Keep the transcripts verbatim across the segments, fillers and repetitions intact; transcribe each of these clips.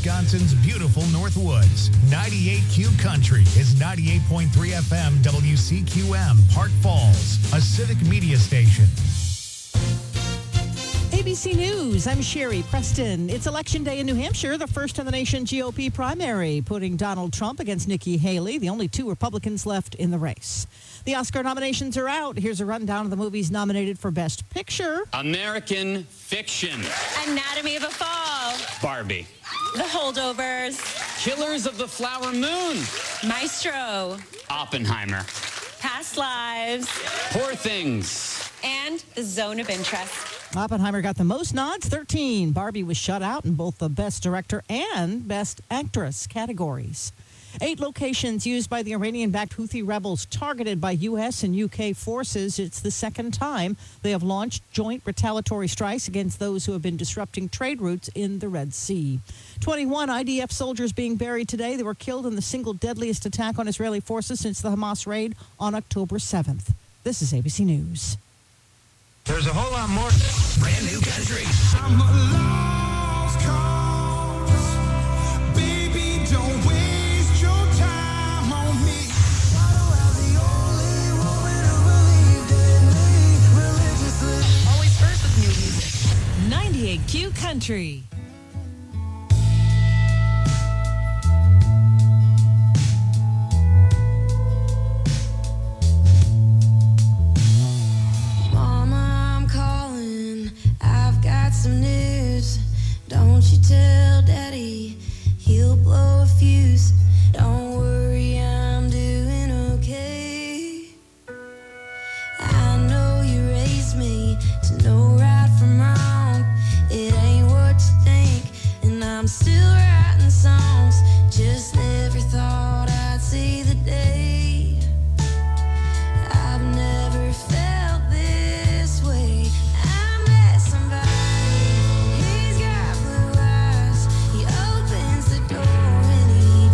Wisconsin's beautiful Northwoods. ninety-eight Q Country is ninety-eight point three F M W C Q M, Park Falls, a civic media station. A B C News, I'm Sherry Preston. It's Election Day in New Hampshire, the first in the nation G O P primary, putting Donald Trump against Nikki Haley, the only two Republicans left in the race. The Oscar nominations are out. Here's a rundown of the movies nominated for Best Picture. American Fiction. Anatomy of a Fall. Barbie. The Holdovers. Killers of the Flower Moon. Maestro. Oppenheimer. Past Lives. Poor Things. And The Zone of Interest. Oppenheimer got the most nods, thirteen. Barbie was shut out in both the Best Director and Best Actress categories. Eight locations used by the Iranian-backed Houthi rebels targeted by U S and U K forces. It's the second time they have launched joint retaliatory strikes against those who have been disrupting trade routes in the Red Sea. twenty-one I D F soldiers being buried today. They were killed in the single deadliest attack on Israeli forces since the Hamas raid on October seventh. This is A B C News. There's a whole lot more. Brand new country. I'm a lost cause. Baby, don't waste your time on me. Always first with new music. ninety-eight Q Country. Some news. Don't you tell Daddy, he'll blow a fuse. Don't worry, I'm doing okay. I know you raised me to know right from wrong. It ain't what you think, and I'm still writing songs. Just never thought I'd see the day. I've never felt this way. I met somebody. He's got blue eyes. He opens the door and he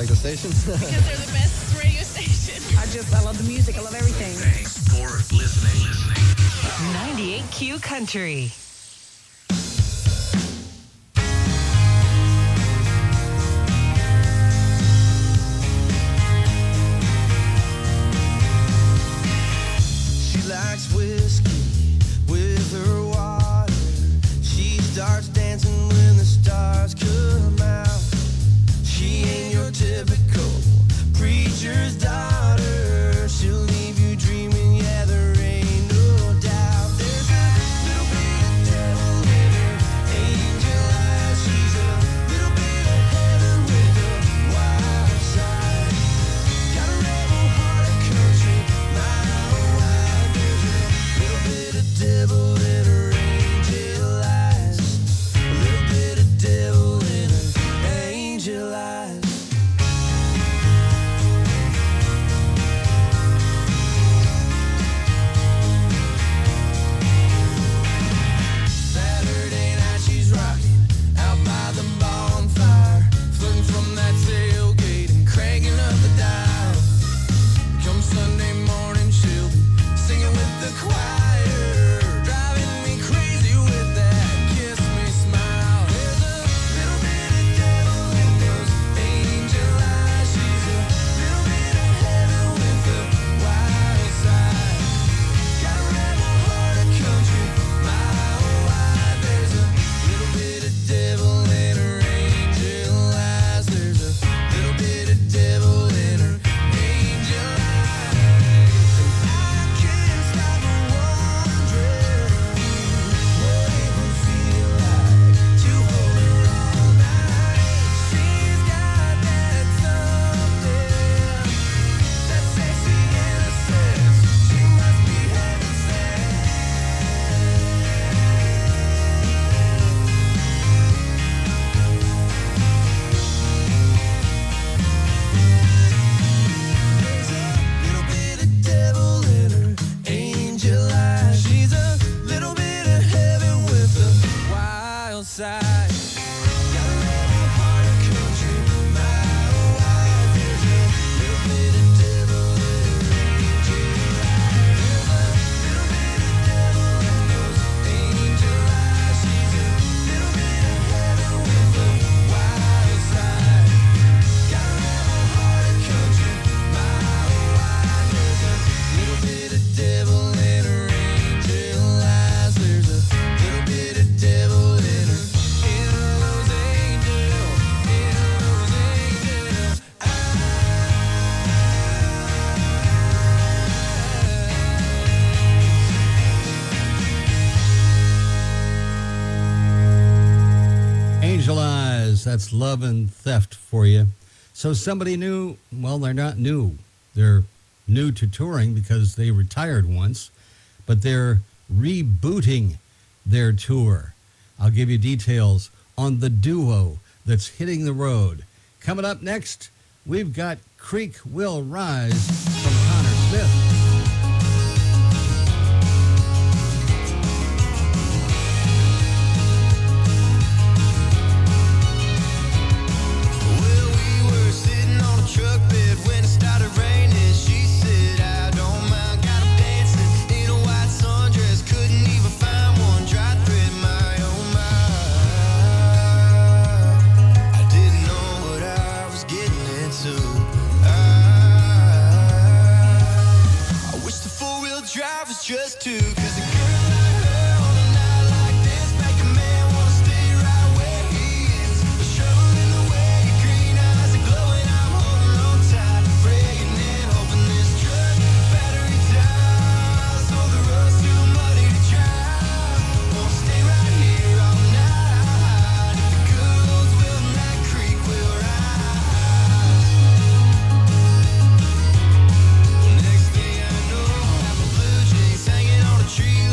like the station? Because they're the best radio station. I just, I love the music. I love everything. Thanks for listening. listening. ninety-eight Q Country. She likes whiskey with her water. She starts dancing when the stars come out. She ain't your typical preacher's daughter. She'll leave you dreaming, yeah, there ain't no doubt. There's a little bit of devil in her angel eyes. She's a little bit of heaven with a wild side. Got a rebel heart of country, mile wide. There's a little bit of devil in her angel eyes. A little bit of devil in her angel eyes. Saturday night she's rocking out by the bonfire, flirting from that tailgate and cranking up the dial. Come Sunday morning she'll be singing with the choir, driving me crazy with that kiss me smile. There's a little bit of devil in those angel eyes. She's a little bit of heaven with the wild side. Got a rebel heart of country, mile wide. There's a little bit of devil in her angel eyes. There's a little bit of devil in her angel eyes. I can't stop wondering what it would feel like to hold her all night. She's got that something, that sexy innocence. She must be heaven sent. There's a little bit of devil in her angel eyes. She's a little bit of heaven with a wild side. Got a rebel heart of country, mile wide. There's a little bit of devil in her angel eyes. There's a little bit of devil in those angel eyes. She's a little bit of heaven with a wild side. Got a rebel heart of country, mile wide. There's a little bit of devil in her angel eyes. There's a little bit of devil in her, in those angel, in those angel Angel Eyes, that's Love and Theft for you. So somebody new, well, they're not new. They're new to touring because they retired once, but they're rebooting their tour. I'll give you details on the duo that's hitting the road. Coming up next, we've got Creek Will Rise from Connor Smith. Well, we were sitting on a truck bed when it started raining. She said, I don't mind, got 'em dancing in a white sundress. Couldn't even find one dry thread, my oh my. I didn't know what I was getting into. I, I wish the four-wheel drive was just two, 'cause a girl like her on a night like this make a man wanna stay right where he is. A shovel in the way, green eyes are glowing, I'm holding on tight, praying and hoping this truck battery dies, so the road's too muddy to drive. Won't stay right here all night. If the girls will, that creek will rise. Next thing I know, I have a blue jays hanging on a tree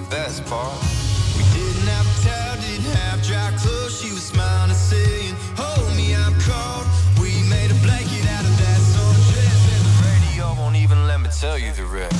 best part. We didn't have a towel, didn't have dry clothes. She was smiling and saying, hold me, I'm cold. We made a blanket out of that sundress, and the radio won't even let me tell you the rest.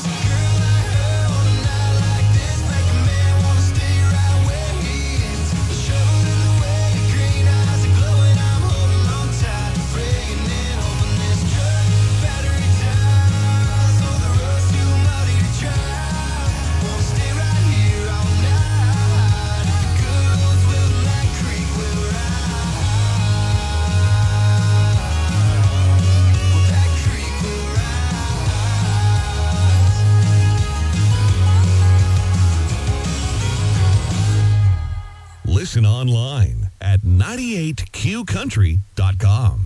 Listen online at ninety-eight Q country dot com.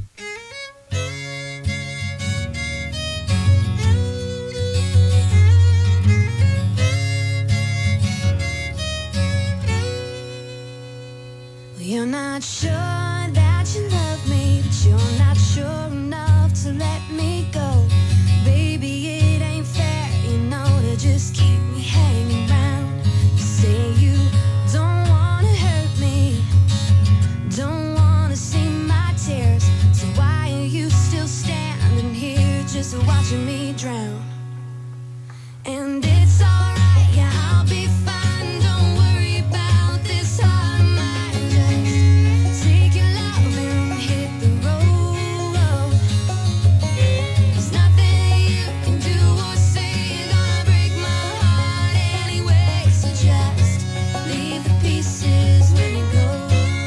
You're not sure that you love me, but you're not sure enough to let me go. Baby, it ain't fair, you know, to just keep me hanging around. You say you don't wanna hurt me, don't wanna see my tears. So why are you still standing here just watching me drown? And it's alright, yeah, I'll be fine. Don't worry about this heart of mine. Just take your love and hit the road. There's nothing you can do or say gonna break my heart anyway. So just leave the pieces when you go.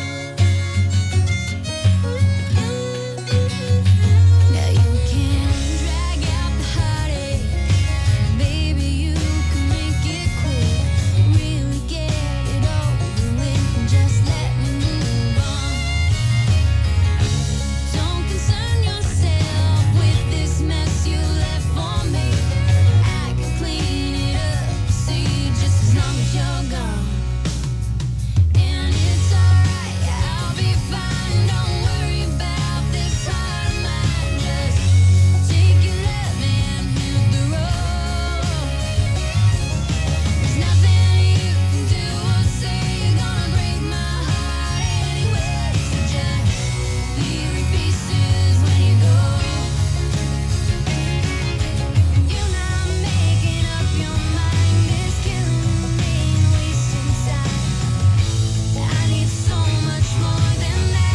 Now you can drag out the heartache. Baby, you can make it quick. Really get it over with and just let me move on. Don't concern yourself with this mess you left for me. I can clean it up, see, just as long as you're gone. And it's alright, I'll be fine. Don't worry about this heart of mine. Just take your love and hit the road. There's nothing you can do or say gonna break my heart anyway. So just leave your pieces when you go. You're not making up your mind. It's killing me and wasting time. I need so much more than that.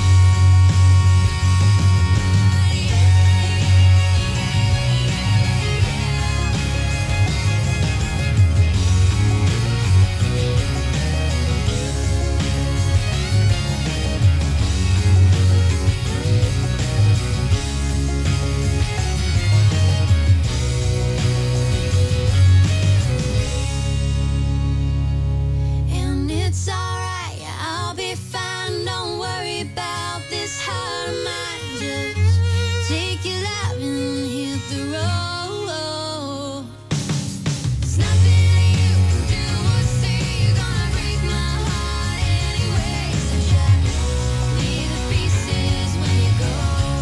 And it's alright, I'll be fine. Don't worry about this heart of mine. Just take your love and hit the road. There's nothing you can do or say gonna break my heart anyway. So just leave the pieces when you go.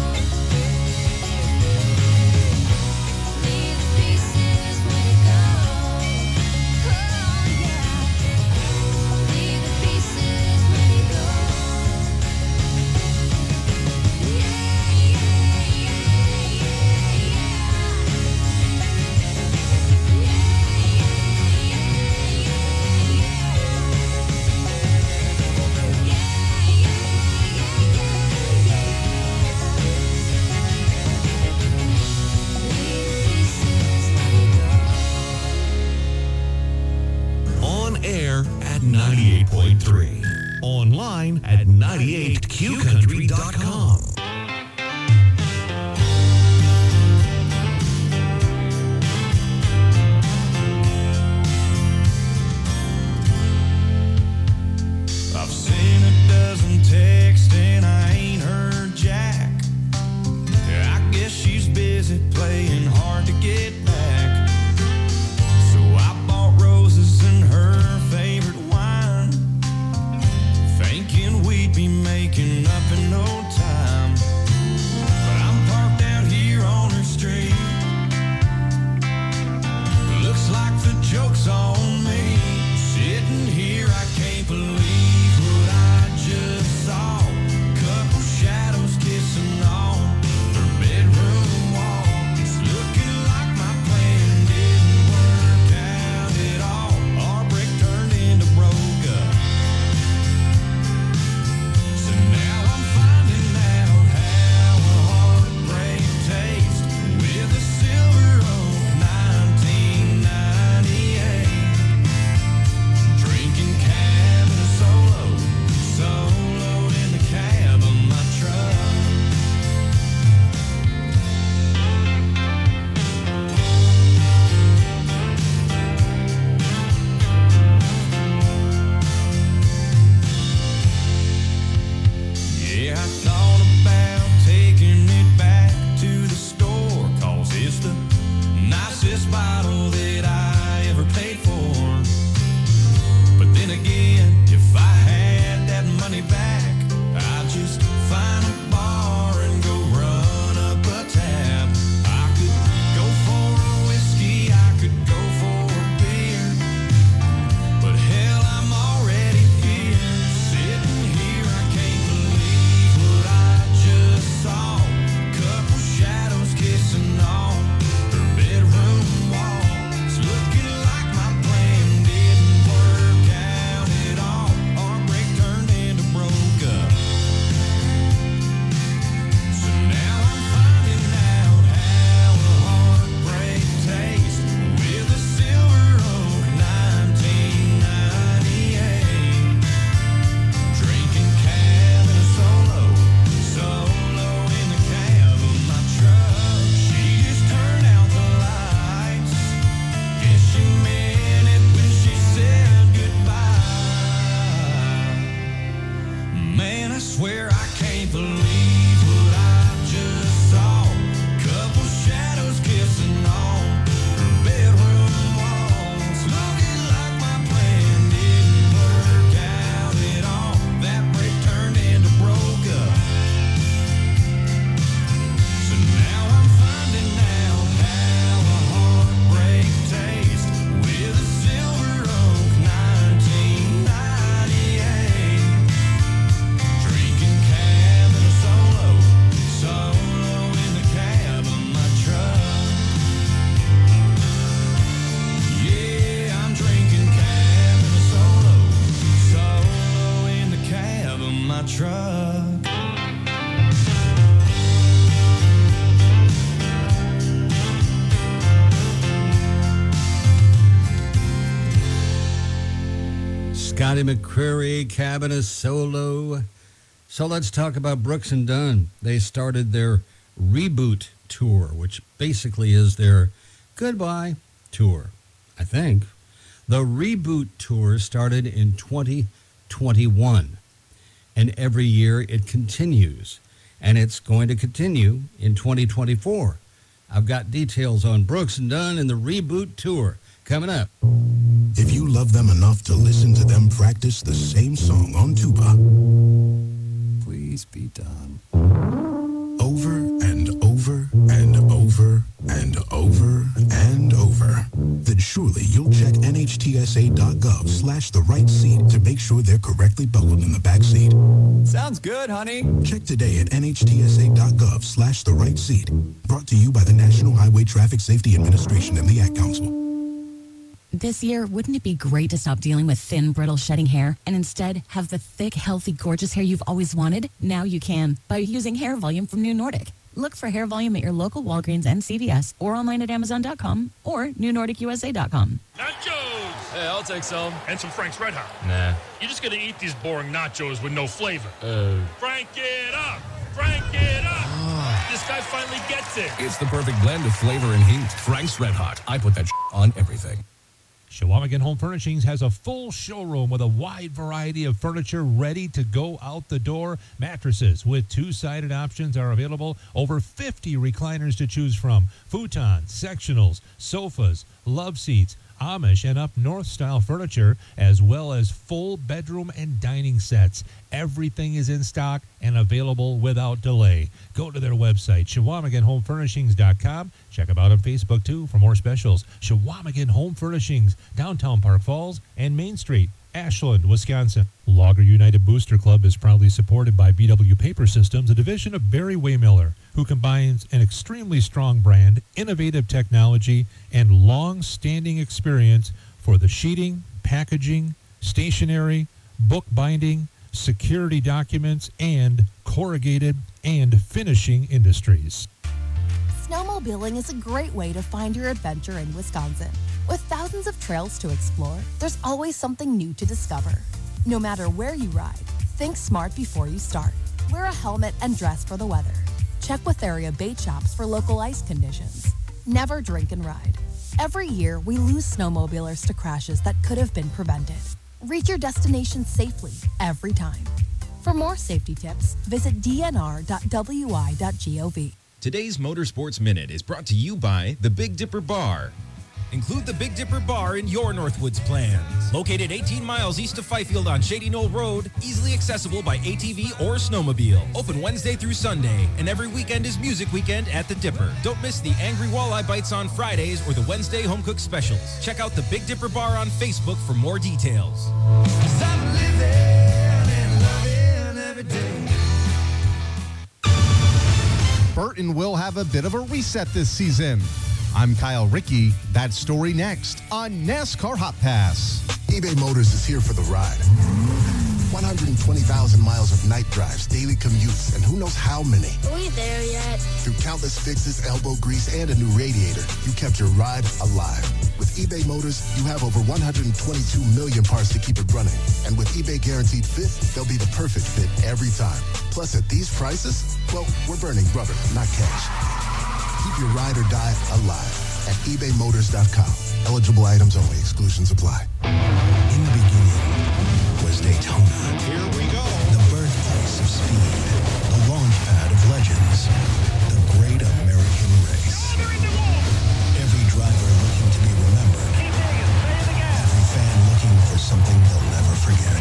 Leave the pieces when you go. Oh yeah. Leave the pieces when you go. Yeah, yeah, yeah, yeah, On air at ninety-eight point three. Online at ninety-eight Q country dot com. I've seen a dozen texts and I ain't heard Jack. I guess she's busy playing hard to get back. So I bought roses and her favorite wine, thinking we'd be making up in no time. Scotty McCreery, Cabin Solo. So let's talk about Brooks and Dunn. They started their reboot tour, which basically is their goodbye tour, I think. The reboot tour started in twenty twenty-one, and every year it continues, and it's going to continue in twenty twenty-four. I've got details on Brooks and Dunn and the reboot tour coming up. If you love them enough to listen to them practice the same song on tuba, please be done. Over and over and over and over and over, then surely you'll check N H T S A dot gov slash the right seat to make sure they're correctly buckled in the back seat. Sounds good, honey. Check today at N H T S A dot gov slash the right seat. Brought to you by the National Highway Traffic Safety Administration and the Ad Council. This year, wouldn't it be great to stop dealing with thin, brittle, shedding hair and instead have the thick, healthy, gorgeous hair you've always wanted? Now you can by using Hair Volume from New Nordic. Look for Hair Volume at your local Walgreens and C V S or online at Amazon dot com or New Nordic U S A dot com. Nachos! Hey, I'll take some. And some Frank's Red Hot. Nah. You're just gonna eat these boring nachos with no flavor. Uh. Frank it up! Frank it up! This guy finally gets it. It's the perfect blend of flavor and heat. Frank's Red Hot. I put that on everything. Chequamegon Home Furnishings has a full showroom with a wide variety of furniture ready to go out the door. Mattresses with two-sided options are available. Over fifty recliners to choose from. Futons, sectionals, sofas, love seats, Amish and up north style furniture, as well as full bedroom and dining sets. Everything is in stock and available without delay. Go to their website, Chequamegon Home Furnishings dot com. Check them out on Facebook, too, for more specials. Chequamegon Home Furnishings, downtown Park Falls and Main Street, Ashland, Wisconsin. Logger United Booster Club is proudly supported by B W Paper Systems, a division of Barry Waymiller, who combines an extremely strong brand, innovative technology, and long-standing experience for the sheeting, packaging, stationery, book binding, security documents, and corrugated and finishing industries. Snowmobiling is a great way to find your adventure in Wisconsin. With thousands of trails to explore, there's always something new to discover. No matter where you ride, think smart before you start. Wear a helmet and dress for the weather. Check with area bait shops for local ice conditions. Never drink and ride. Every year, we lose snowmobilers to crashes that could have been prevented. Reach your destination safely every time. For more safety tips, visit d n r dot w i dot gov. Today's Motorsports Minute is brought to you by the Big Dipper Bar. Include the Big Dipper Bar in your Northwoods plans. Located eighteen miles east of Fifield on Shady Knoll Road, easily accessible by A T V or snowmobile. Open Wednesday through Sunday, and every weekend is Music Weekend at the Dipper. Don't miss the Angry Walleye Bites on Fridays or the Wednesday Home Cook Specials. Check out the Big Dipper Bar on Facebook for more details. Burton will have a bit of a reset this season. I'm Kyle Rickey. That story next on NASCAR Hot Pass. eBay Motors is here for the ride. one hundred twenty thousand miles of night drives, daily commutes, and who knows how many. Are we there yet? Through countless fixes, elbow grease, and a new radiator, you kept your ride alive. With eBay Motors, you have over one hundred twenty-two million parts to keep it running. And with eBay Guaranteed Fit, they'll be the perfect fit every time. Plus, at these prices, well, we're burning rubber, not cash. Keep your ride or die alive at ebay motors dot com. Eligible items only. Exclusions apply. In the beginning was Daytona. Here we go. The birthplace of speed. The launch pad of legends. The great American race. Every driver looking to be remembered. Every fan looking for something they'll never forget.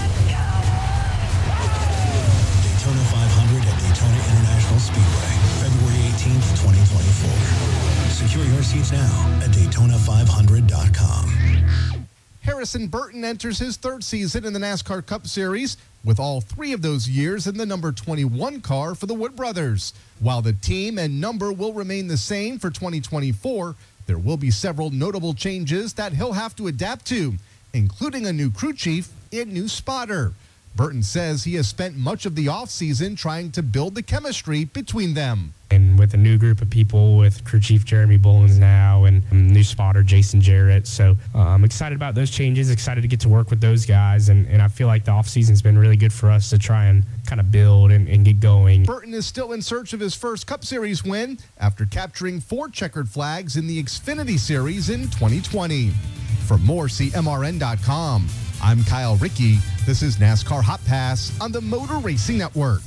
Daytona five hundred at Daytona International Speedway. February eighteenth, twenty twenty-four. Secure your seats now at daytona five hundred dot com. Harrison Burton enters his third season in the NASCAR Cup Series, with all three of those years in the number twenty-one car for the Wood Brothers. While the team and number will remain the same for twenty twenty-four, there will be several notable changes that he'll have to adapt to, including a new crew chief and new spotter. Burton says he has spent much of the offseason trying to build the chemistry between them. And with a new group of people, with crew chief Jeremy Bullins now and new spotter Jason Jarrett. So uh, I'm excited about those changes, excited to get to work with those guys. And, and I feel like the offseason's been really good for us to try and kind of build and, and get going. Burton is still in search of his first Cup Series win after capturing four checkered flags in the Xfinity Series in twenty twenty. For more, see M R N dot com. I'm Kyle Rickey. This is NASCAR Hot Pass on the Motor Racing Network.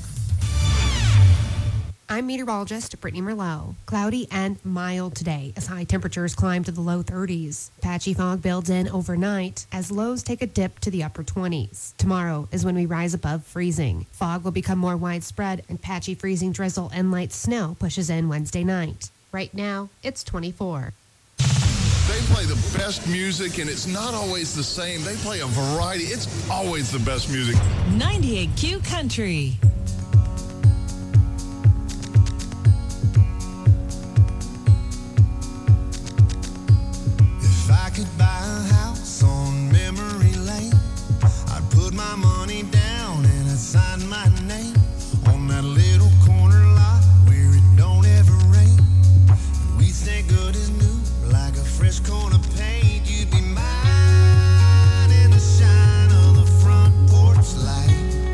I'm meteorologist Brittany Merlot. Cloudy and mild today as high temperatures climb to the low thirties. Patchy fog builds in overnight as lows take a dip to the upper twenties. Tomorrow is when we rise above freezing. Fog will become more widespread and patchy freezing drizzle and light snow pushes in Wednesday night. Right now, it's twenty-four. They play the best music, and it's not always the same. They play a variety. It's always the best music. ninety-eight Q Country. If I could buy a house on memory lane, I'd put my money down and I'd sign my name on that little corner lot where it don't ever rain. And we'd stay good as new, like a fresh coat of paint. You'd be mine in the shine of the front porch light.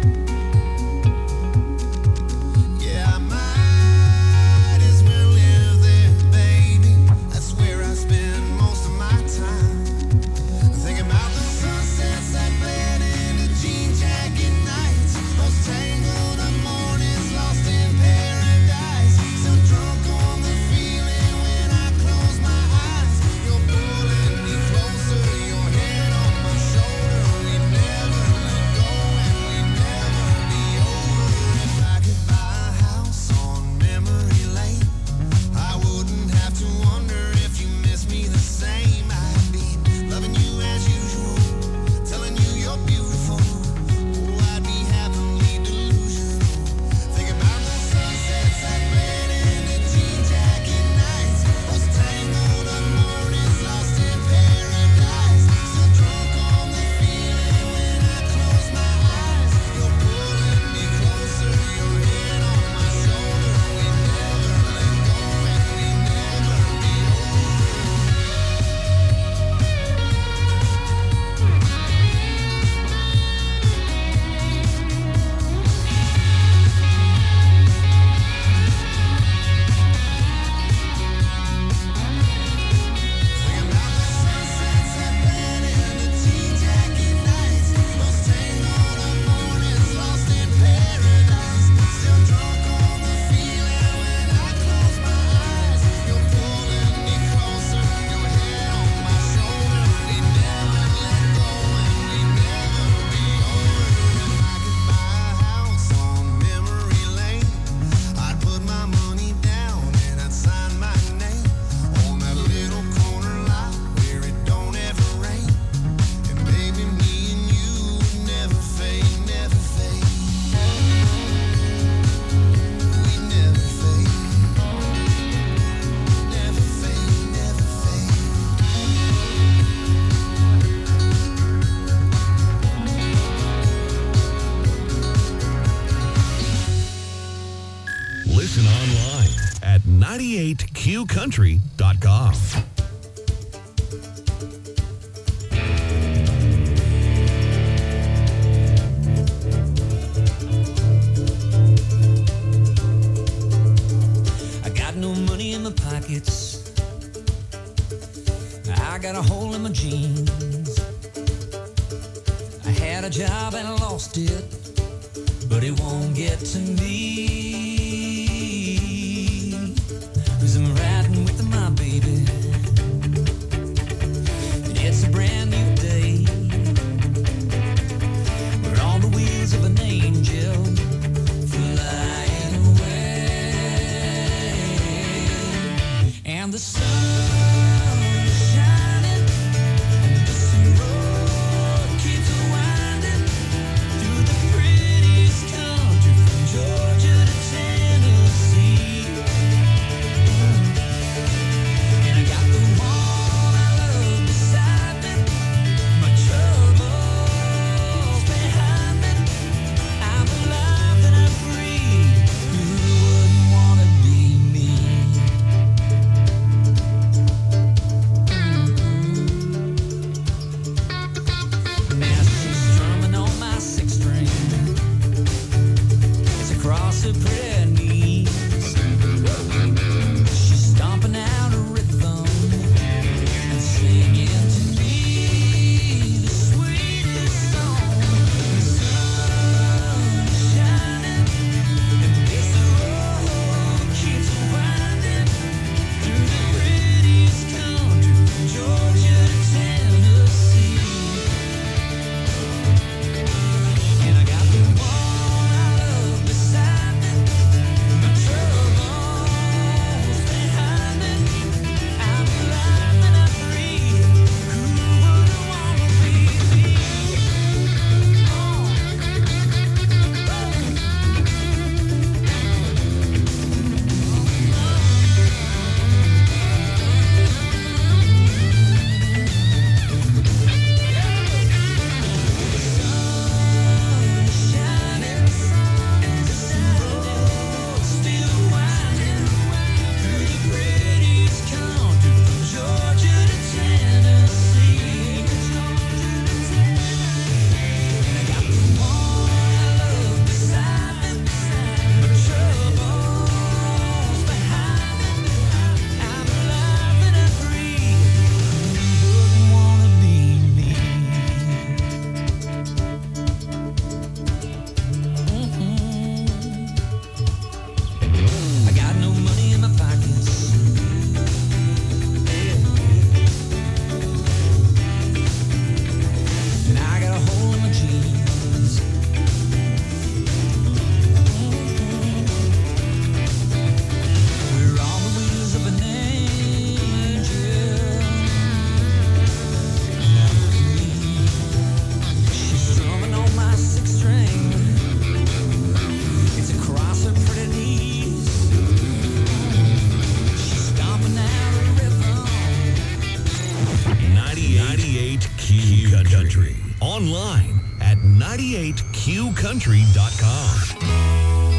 Yeah, I might as well live there, baby. That's where I spend most of my time. Thinking about the sunsets that bled into jean jacket nights, those tangled up mornings lost in paradise. So drunk on the feeling when I close my eyes. You're pulling me closer, your head on my shoulder. We never let go and we never be over. If I could buy a house on memory lane, I wouldn't have to wonder if you miss me the same. I'd be loving you as usual, telling you you're beautiful. Oh, I'd be happily delusional. Think about the sunsets that bled into jean jacket nights, those tangled up mornings lost in paradise. Still drunk on the feeling when I close my eyes. You're pulling me closer, your head on my shoulder. We never let go and we never be Listen online at ninety-eight Q country dot com. I got no money in my pockets. I got a hole in my jeans. I had a job and I lost it, but it won't get to me. 'Cause I'm riding with my baby. And it's a brand new day. We're on the wheels of an angel flying away. And the sun is shining. And this road keeps winding through the prettiest country from Georgia to Tennessee. online at ninety-eight q country dot com.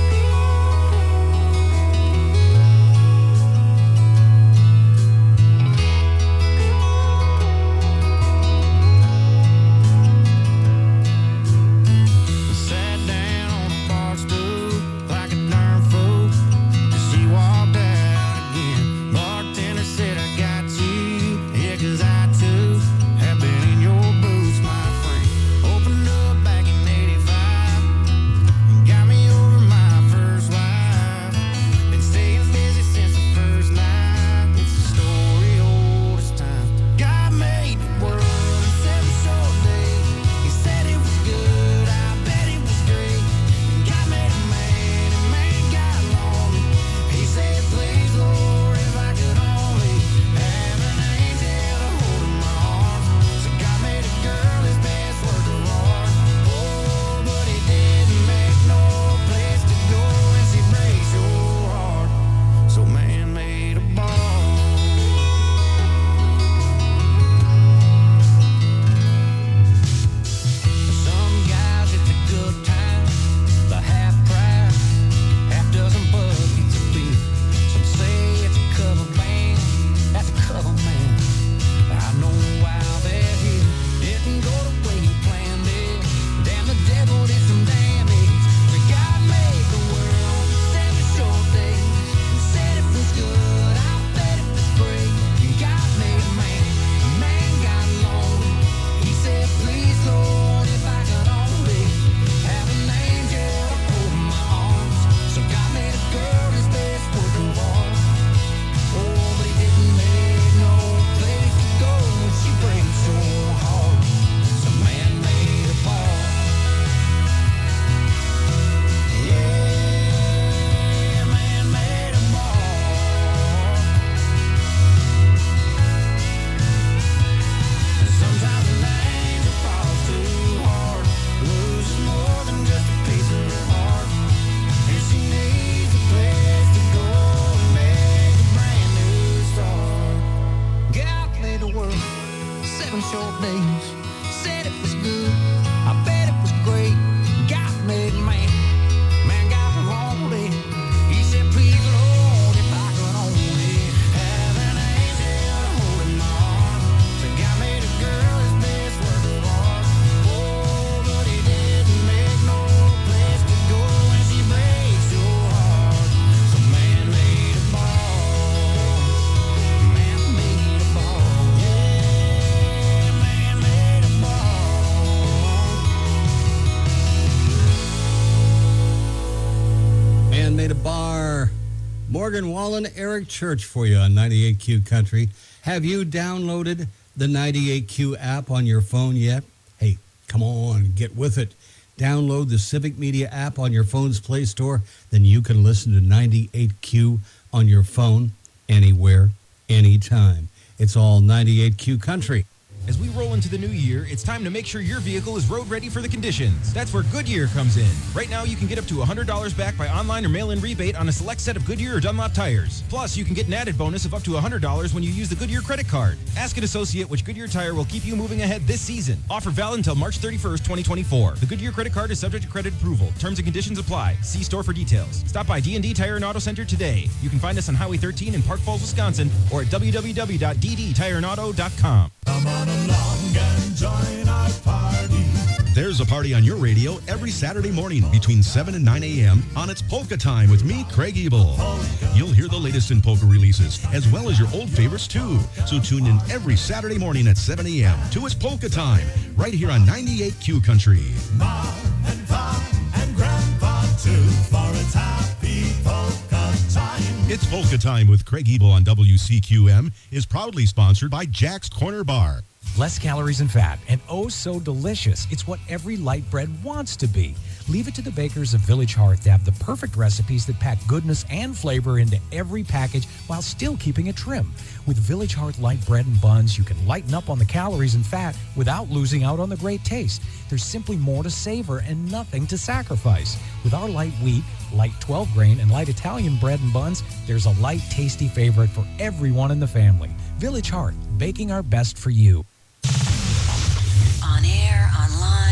Morgan Wallen, Eric Church for you on ninety-eight Q Country. Have you downloaded the ninety-eight Q app on your phone yet? Hey, come on, get with it. Download the Civic Media app on your phone's Play Store. Then you can listen to ninety-eight Q on your phone anywhere, anytime. It's all ninety-eight Q Country. As we roll into the new year, it's time to make sure your vehicle is road ready for the conditions. That's where Goodyear comes in. Right now, you can get up to one hundred dollars back by online or mail-in rebate on a select set of Goodyear or Dunlop tires. Plus, you can get an added bonus of up to one hundred dollars when you use the Goodyear credit card. Ask an associate which Goodyear tire will keep you moving ahead this season. Offer valid until March thirty-first, twenty twenty-four. The Goodyear credit card is subject to credit approval. Terms and conditions apply. See store for details. Stop by D and D Tire and Auto Center today. You can find us on Highway thirteen in Park Falls, Wisconsin, or at w w w dot d d tire and auto dot com. Come on along and join our party. There's a party on your radio every Saturday morning between seven and nine a.m. on It's Polka Time with me, Craig Ebel. You'll hear the latest in polka releases, as well as your old favorites, too. So tune in every Saturday morning at seven a.m. to It's Polka Time, right here on ninety-eight Q Country. Mom and Pop and Grandpa, too, for it's happy polka time. It's Polka Time with Craig Ebel on W C Q M is proudly sponsored by Jack's Corner Bar. Less calories and fat, and oh so delicious. It's what every light bread wants to be. Leave it to the bakers of Village Hearth to have the perfect recipes that pack goodness and flavor into every package while still keeping it trim. With Village Hearth light bread and buns, you can lighten up on the calories and fat without losing out on the great taste. There's simply more to savor and nothing to sacrifice. With our light wheat, light twelve grain, and light Italian bread and buns, there's a light, tasty favorite for everyone in the family. Village Hearth, baking our best for you. On air, online,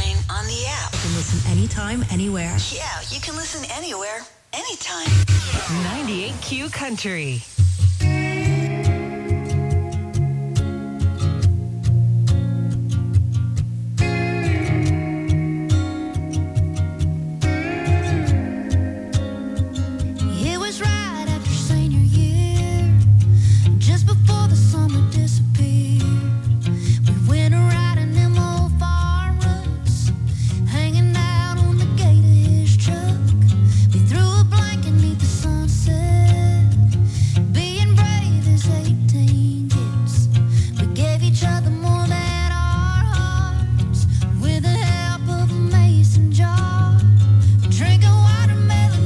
anytime, anywhere. Yeah, you can listen anywhere, anytime. ninety-eight Q Country. It was right after senior year, just before the summer disappeared. We went a riding them old farm ruts, hanging out on the gate of his truck. We threw a blanket neath the sunset, being brave as eighteen kids. We gave each other more than our hearts, with the help of a mason jar. Drinking watermelon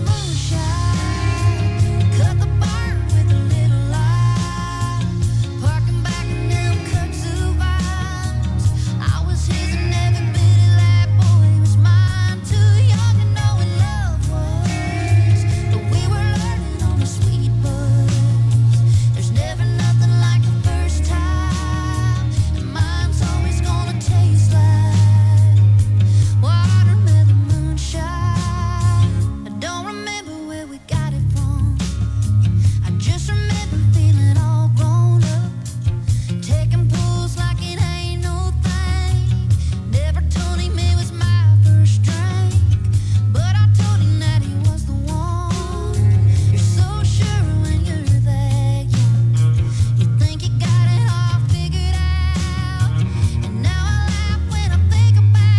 moonshine, cut the barn with a little light, parking back in them kudzu vines. I was his and every bit of that boy was mine. Too young to know what love was, but we were learning on the sweet buzz. There's never nothing like the first time, and mine's always gonna taste like watermelon moonshine. I don't remember where we got it from. I just remember feeling all grown up, taking pulls like it ain't no thing. Never told him it was my first drink, but I told him that he was the one. You're so sure when you're that young, you think you got it all figured out. And now I laugh when I think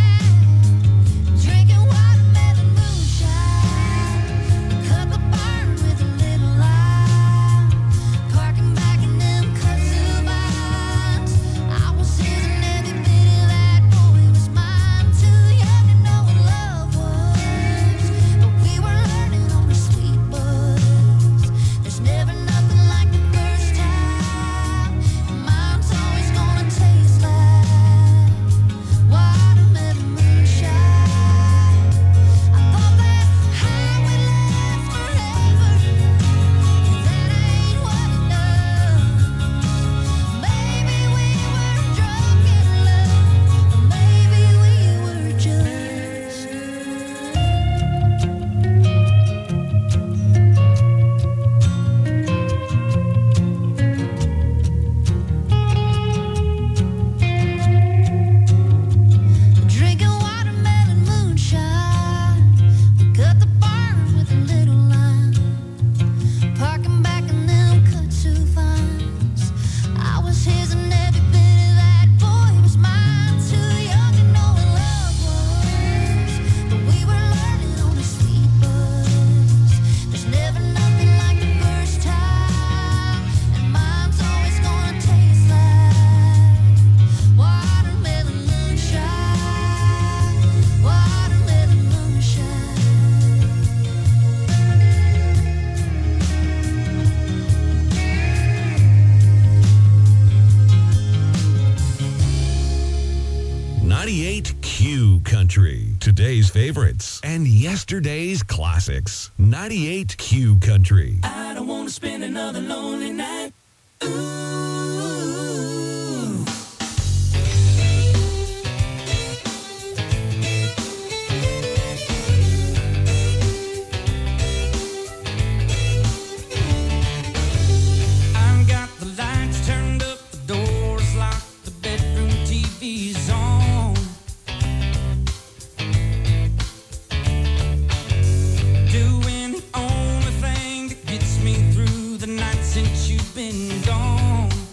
about drinking watermelon moonshine. We cut the barn with a little light, parking back in them kudzu vines. I was his and every bit of that boy was mine. Too young to know what love was, but we were learning on a sweet buzz. There's never nothing like the first time, and mine's always gonna taste like watermelon moonshine. I thought that high would last forever, that ain't what it does. Maybe we were drunk in love, or maybe we were just drinking watermelon moonshine. We cut the barn with a little line, parking back in them kudzu vines. I was his and every bit of that boy was mine. Too young to know what love was, but we were learning on a sweet buzz. There's never nothing like the first time, and mine's always gonna taste like watermelon moonshine, watermelon moonshine. ninety-eight Q Country. Today's favorites and yesterday's classics. ninety-eight Q Country. I don't want to spend another lonely night. I've got the lights turned up, the doors locked, the bedroom T V's on. Doing the only thing that gets me through the night since you've been gone.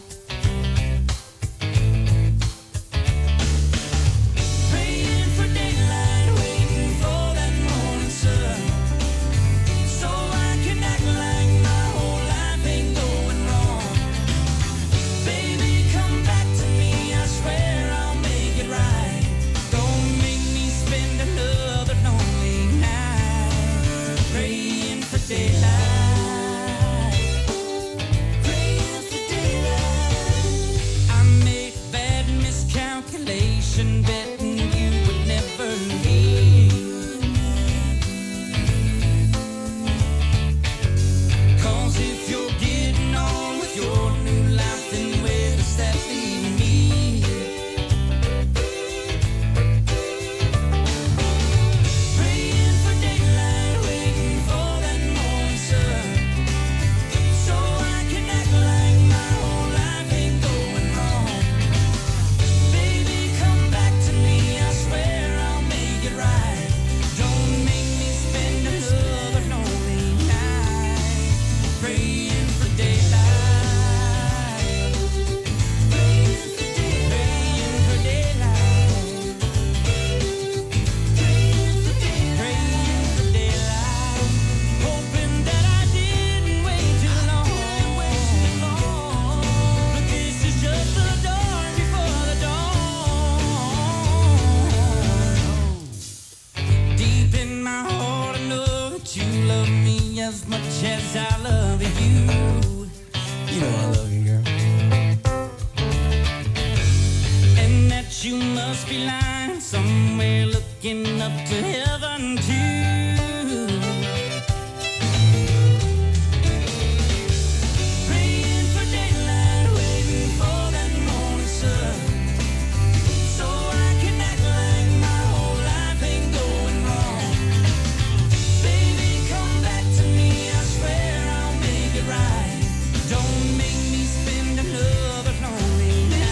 waking up to heaven too. Praying for daylight, waiting for that morning sun, so I can act like my whole life ain't going wrong. Baby, come back to me, I swear I'll make it right. Don't make me spend another lonely night.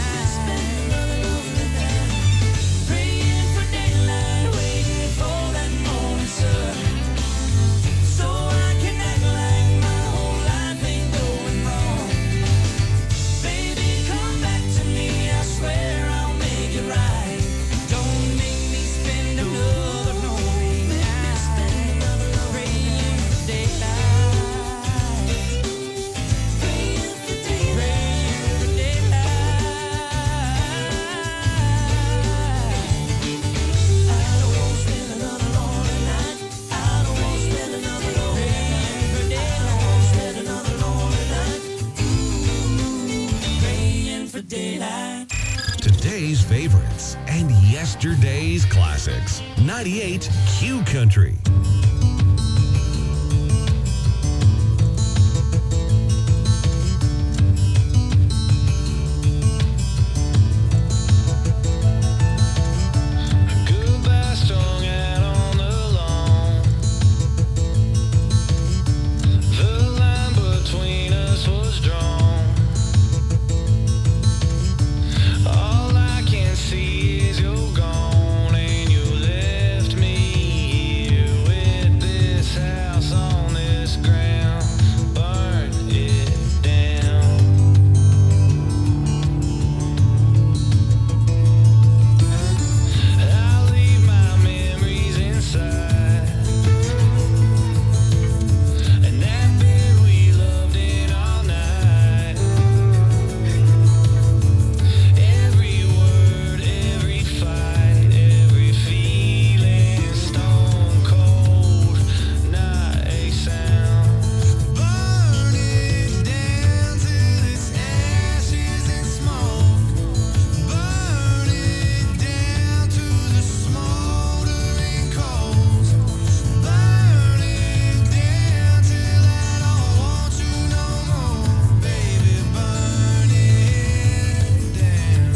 Praying for daylight, waiting for that morning sun, so I can act like my whole life ain't going wrong. Baby, come back to me, I swear I'll make it right. Don't make me spend another lonely night. Praying for daylight. Praying for daylight. Praying for daylight. I don't want to spend another lonely night. I don't want to spend another lonely night. For daylight. Spend another lonely night. Ooh, praying for daylight. Today's favorites and yesterday's classics. ninety-eight Q Country. Goodbye strung out on the lawn. The line between us was drawn. All I can see is you're gone, and you left me here with this house on this ground. Burn it down. I leave my memories inside, and that bed we loved in all night. Every word, every fight, every feeling, stone cold, not a sound. Burn it down till it's ashes and smoke. Burn it down to the smoldering coals. Burn it down till I don't want you no more, baby. Burn it down.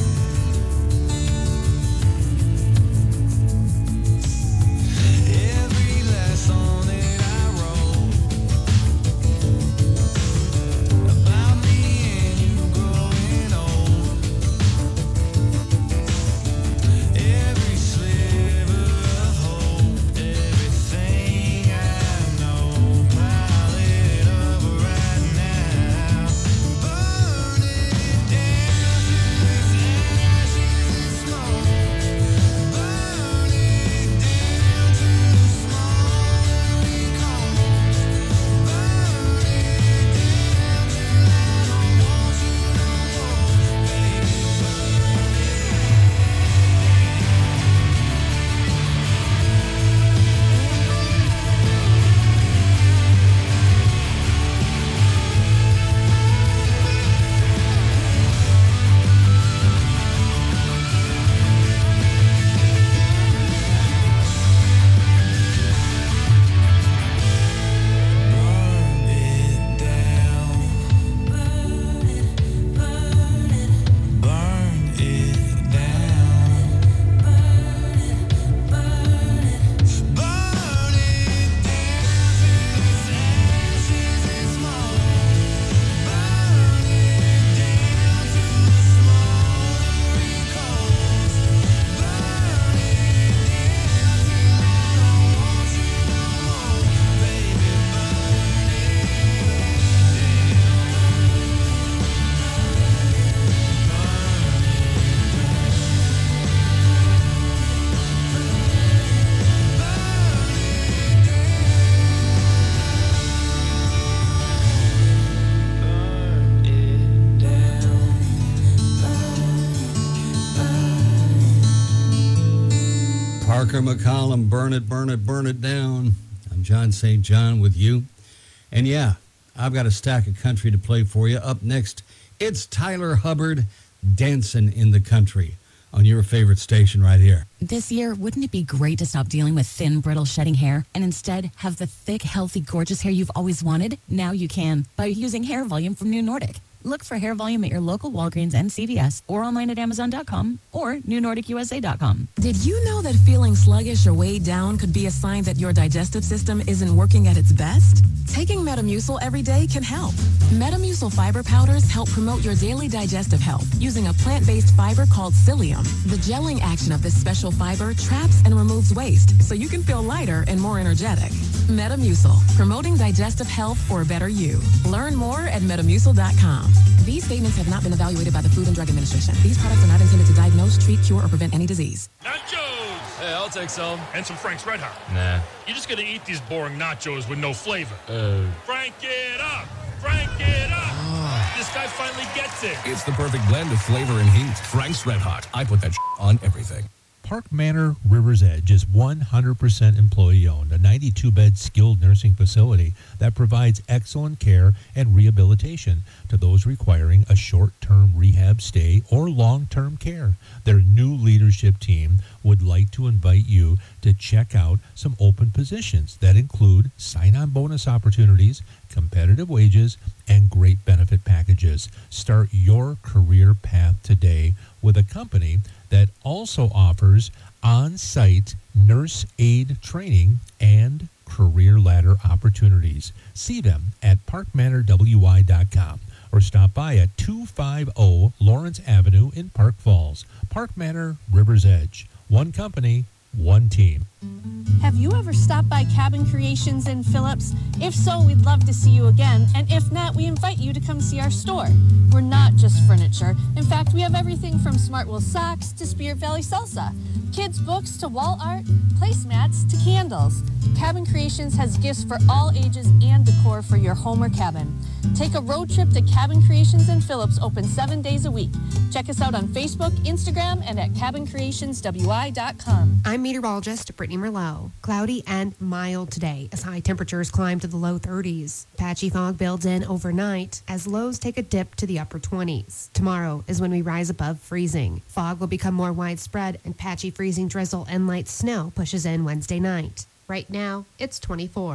Every last song that I wrote about me and you growing old. Every sliver of hope, everything I know, pile it up right now. Burn it down till it's ashes and smoke. Burn it down to the smoldering coals. Burn it down till I don't want you no more, baby. Burn it down. Burn it, burn it. Burn it down. Burn it, burn it. Burn it down till it's ashes and smoke. Burn it down to the smoldering coals. Burn it down till I don't want you no more, baby. Parker McCollum, Burn It, Burn It, Burn It Down. I'm John Saint John with you. And yeah, I've got a stack of country to play for you. Up next, it's Tyler Hubbard, Dancing in the Country. on your favorite station right here. This year, wouldn't it be great to stop dealing with thin, brittle, shedding hair and instead have the thick, healthy, gorgeous hair you've always wanted? Now you can by using Hair Volume from New Nordic. Look for Hair Volume at your local Walgreens and C V S or online at amazon dot com or new nordic u s a dot com. Did you know that feeling sluggish or weighed down could be a sign that your digestive system isn't working at its best? Taking Metamucil every day can help. Metamucil fiber powders help promote your daily digestive health using a plant-based fiber called psyllium. The gelling action of this special fiber traps and removes waste so you can feel lighter and more energetic. Metamucil, promoting digestive health for a better you. Learn more at metamucil dot com. These statements have not been evaluated by the Food and Drug Administration. These products are not intended to diagnose, treat, cure, or prevent any disease. Nachos! Hey, I'll take some. And some Frank's Red Hot. Nah. You're just gonna eat these boring nachos with no flavor. Uh. Frank it up! Frank it up! This guy finally gets it. It's the perfect blend of flavor and heat. Frank's Red Hot. I put that on everything. Park Manor River's Edge is one hundred percent employee-owned, a ninety-two bed skilled nursing facility that provides excellent care and rehabilitation to those requiring a short-term rehab stay or long-term care. Their new leadership team would like to invite you to check out some open positions that include sign-on bonus opportunities, competitive wages, and great benefit packages. Start your career path today with a company that also offers on-site nurse aid training and career ladder opportunities. See them at park manor w y dot com or stop by at two fifty Lawrence Avenue in Park Falls. Park Manor River's Edge. One company, one team. Have you ever stopped by Cabin Creations in Phillips? If so, we'd love to see you again, and if not, we invite you to come see our store. We're not just furniture. In fact, we have everything from Smartwool socks to Spirit Valley salsa, kids' books to wall art, placemats to candles. Cabin Creations has gifts for all ages and decor for your home or cabin. Take a road trip to Cabin Creations in Phillips, open seven days a week. Check us out on Facebook, Instagram, and at cabin creations w i dot com. I'm meteorologist Brittany Merlot. Cloudy and mild today as high temperatures climb to the low thirties. Patchy fog builds in overnight as lows take a dip to the upper twenties. Tomorrow is when we rise above freezing. Fog will become more widespread and patchy freezing drizzle and light snow pushes in Wednesday night. Right now, it's twenty-four.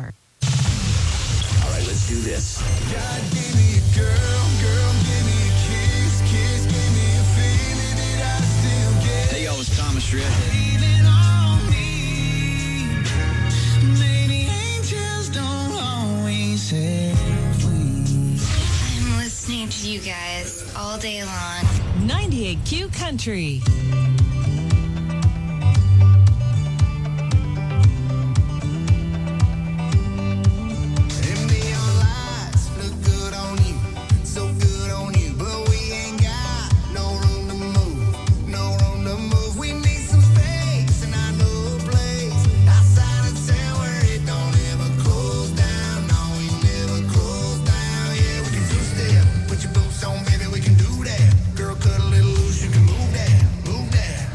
All right, let's do this. God gave me a girl, girl gave me a kiss, kiss gave me a feeling that I still get. Hey, y'all, it's Thomas Rhett. Leaning on me. Maybe angels don't always have wings. I'm listening to you guys all day long. ninety-eight Q Country. Put your boots on, baby, we can do that. Girl, cut a little loose, you can move that, move that.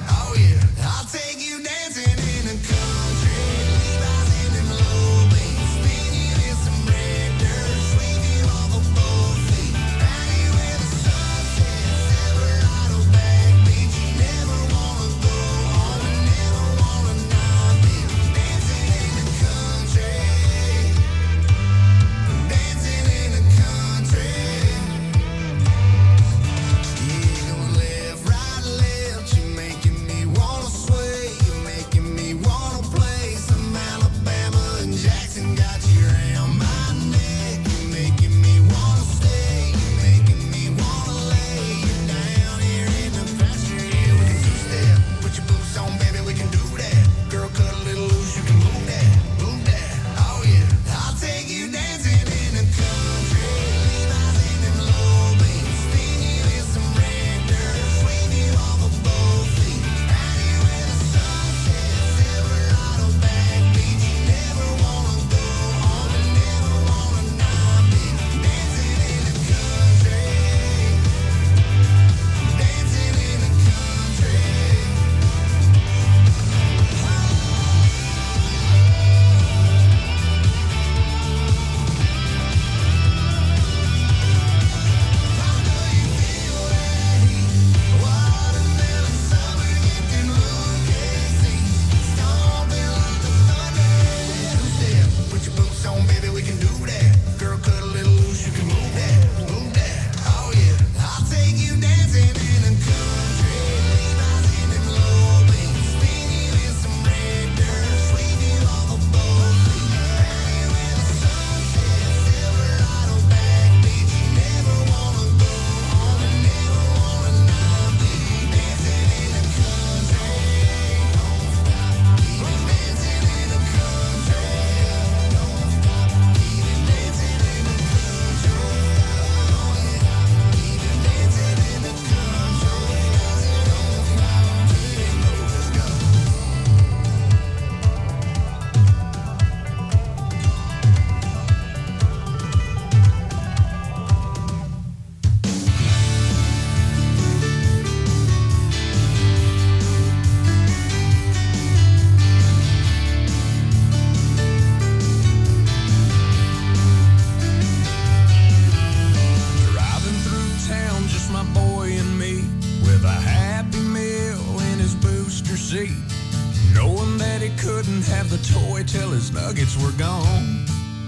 the toy till his nuggets were gone.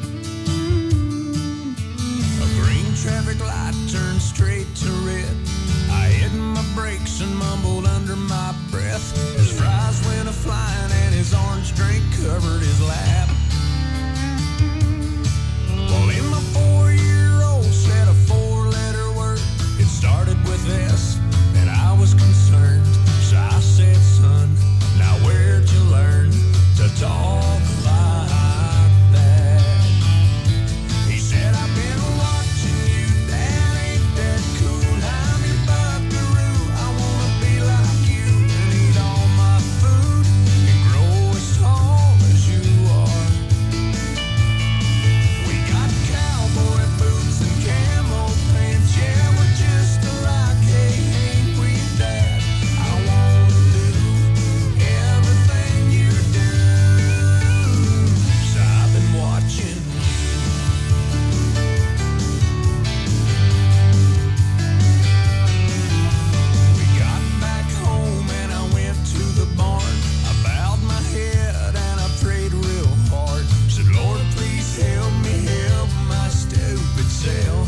A green traffic light turned straight to red. I hit my brakes and mumbled under my breath. His fries went a-flying and his orange drink covered his lap. Well, in my four-year-old said a four-letter word. It started with S, and I was concerned. So I said, son, now where'd you learn to talk like that? He said, I've been watching you, Dad, ain't that cool? I'm your buckaroo, I wanna be like you and eat all my food and grow as tall as you are. We got cowboy boots and camo pants, yeah, we're just alike, hey, ain't we, Dad? I wanna do everything you do. So I've been watching. We got back home and I went to the barn. I bowed my head and I prayed real hard. Said, Lord, please help me help my stupid self.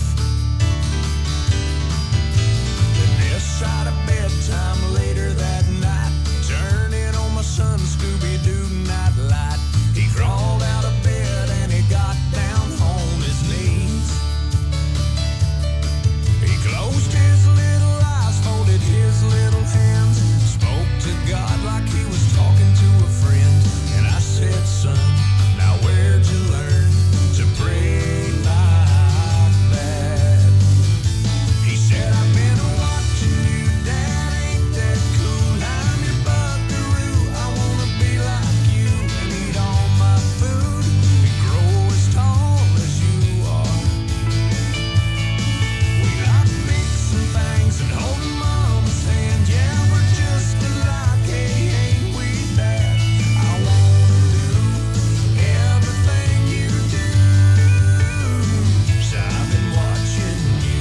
Then this side of bedtime later that night, turning on my son Scooby-Doo nightlight. He crawled out of bed and he got down on his knees. He closed his little eyes, folded his little hands, spoke to God like he was talking to a friend. And I said, son, now where'd you learn to pray like that? He said, I've been watching you, Dad, ain't that cool? I'm your buckaroo, I wanna be like you and eat all my food and grow as tall as you are. We like mixing things and holding Mama's hand, yeah, we're just alike, hey, ain't we, Dad? I wanna do everything you do. So I've been watching you.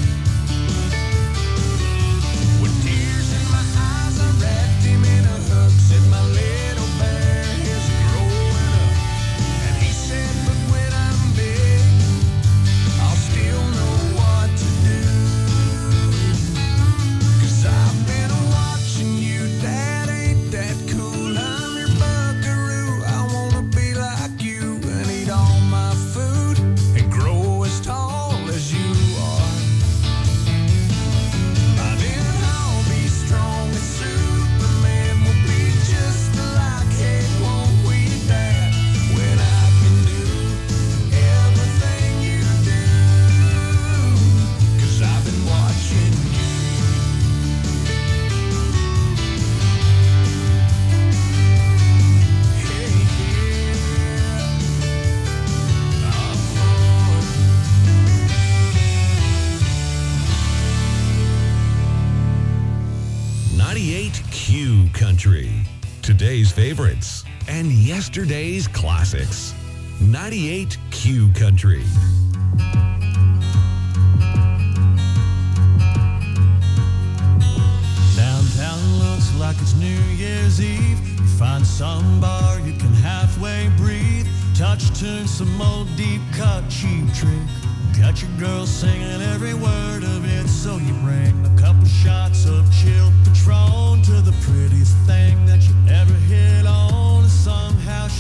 With tears in my eyes, I wrapped him in a hug. Said, my little bear is growing up. And he said, but when I'm big, I'll still know what to do. Cause I've been watching you, Dad, ain't that cool? I'm your buckaroo, I wanna be like you and eat all my food and grow as tall as you are. By then I'll be strong as Superman, we'll be just alike, hey, won't we, Dad? When I can do everything you do. Cause I've been watching you. Hey, yeah. ninety-eight Q Country. Today's favorites and yesterday's classics. ninety-eight Q Country. Downtown looks like it's New Year's Eve. You find some bar you can halfway breathe. Touch tune, some old deep cut cheap trick. Got your girl singing every word of it, so you bring a couple shots of chilled Patron to the prettiest thing that you ever hit on. And somehow